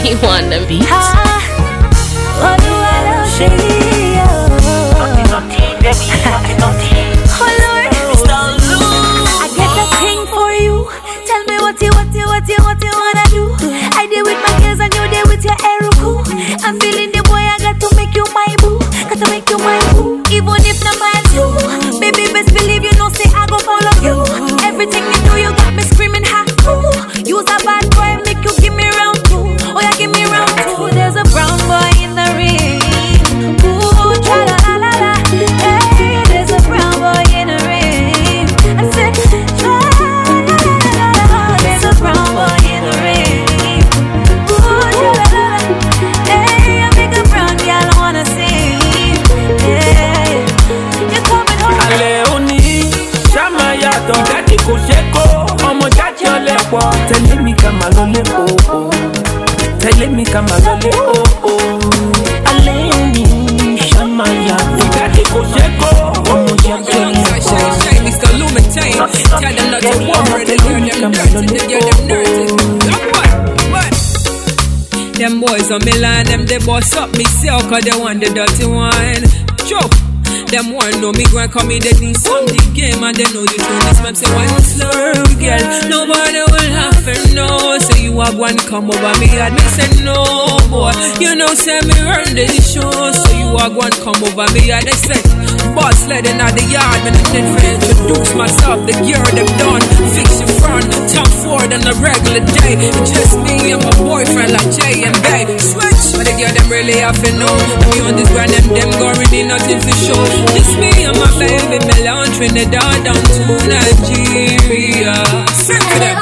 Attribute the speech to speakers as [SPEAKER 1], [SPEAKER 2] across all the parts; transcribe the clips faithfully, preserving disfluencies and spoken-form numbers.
[SPEAKER 1] You want them beats?
[SPEAKER 2] Ah, what do I love Shady?
[SPEAKER 3] Naughty, naughty, baby, naughty, naughty.
[SPEAKER 2] Oh Lord, I get a thing for you. Tell me what you, what you, what you, what you wanna do. I did with my girls and you did with your Eruku. I'm feeling the boy, I got to make you my boo. Got to make you my boo. Even if not my you, baby, best believe you know, say I go follow you. Everything you do, you got me screaming half true. You's a bad boy, make you give me round two. Oh yeah, give me round two. There's a brown boy in the ring. Ooh, tra la la la la. Hey, there's a brown boy in the ring. I said, tra la la la la. There's a brown boy in the ring. Ooh, tra la la la. Hey, I make a brown girl wanna sing. Yeah, you're coming home.
[SPEAKER 4] Aleoni, Shamaya, don't get it, Kosheko. Omo jaja lepo. Tell me come along, oh oh. Tell me come along, oh oh. Aleoni, Shamaya, don't get it, Kosheko. Omo jaja lepo.
[SPEAKER 5] Mister Lumitain, tell them not to worry, they hear them dirty, they hear them dirty. What? What? Them boys on me line, them they boss up me self, cause they want the dirty wine. Choke. Them one know me going come in, they do some the game, and they know you turn this man say why you slurp, girl. Nobody will have to know. Say you have one come over me, and me say no, boy. You know say me earn the show, so you have one come over me, and they say boss letting out the yard, man. I need to introduce myself. The gear them done, fix your front, top forward on a regular day. Just me and my boyfriend like Jay and Bay. Switch, but the girl them really have to know. Me on this brand, them them got really nothing to show. Just me and my baby, Milan, Trinidad, down to Nigeria. Sing to them.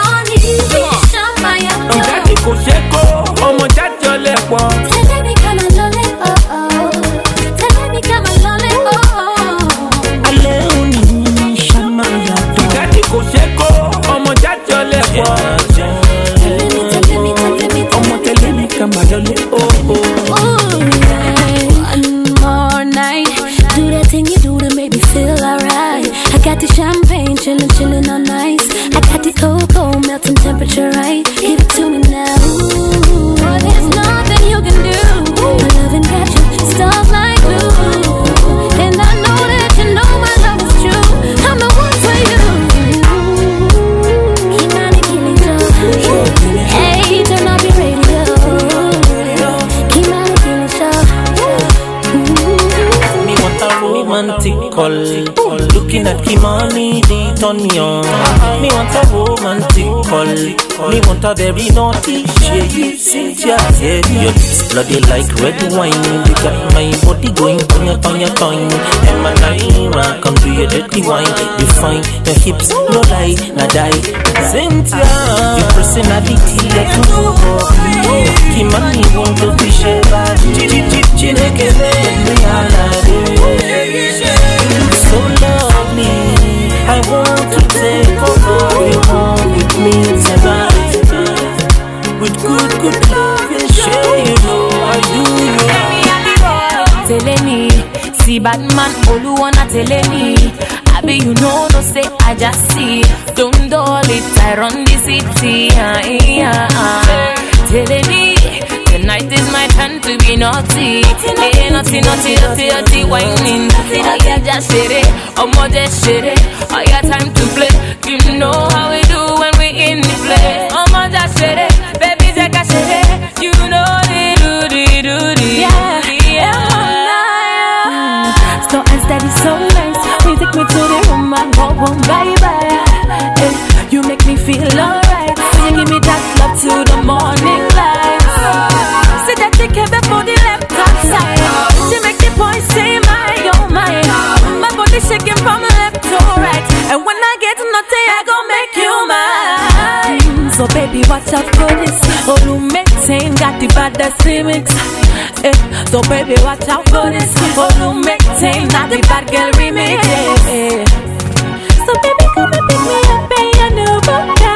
[SPEAKER 4] Don't get it, Kosheko. Omo jaja lepo.
[SPEAKER 2] Tell me come along, oh oh. Tell me come along, oh oh.
[SPEAKER 4] Aleoni, Shamaya, don't get it, Kosheko. Omo jaja lepo.
[SPEAKER 2] Tell me, tell me, tell me,
[SPEAKER 4] Omo tell me come along, oh oh.
[SPEAKER 2] One more night. Do that thing you do to make me feel alright. I got the champagne, chillin', chillin' on ice. I got the cocoa, melting temperature right. Give it to me now. Ooh, there's nothing you can do. My loving got you stuck like glue. And I know that you know my love is true. I'm the one for you. Keep on killing you. Hey, turn off your radio. Keep on killing you.
[SPEAKER 3] Romantic call, looking at Kimani, they turn me on. Me want a romantic call, me want a very naughty shady Cynthia. Yeah, your lips bloody like red wine. You got my body going on your on your tongue. And my Naira, come do your dirty wine. You find your hips, no lie, no die. Cynthia, your personality like a football. Kimani want to be sheba. Chineke me alade. So lovely, I want to take over you home with me tonight. With good, good love and share, you know I do you.
[SPEAKER 2] Tell me, see bad man, all you wanna tell me. I be you know, no say I just see. Don't doll it, I run the city. Uh, yeah, uh. Tell me. Tonight is my turn to be naughty. Hey, naughty, naughty, naughty, naughty, whining. Oh yeah, just shit it, oh more just shit it. Oh yeah, time to play. You know how we do when we in the play. Oh more just shit it, baby take a shit it. You know the do the do the yeah, yeah. Slow and steady, so nice. You take me to the room and go boom, bye bye. Hey, you make me feel alright. You give me that love to the morning light. See that you came before the left hand side. She make the boy say my, oh my. My body shaking from left to right. And when I get naughty, I gon' make you mine. So baby, watch out for this. Olumetain got the baddest remix. Eh. So baby, watch out for this. Olumetain got the bad girl remix. Eh. So baby, come and pick me up in your new book.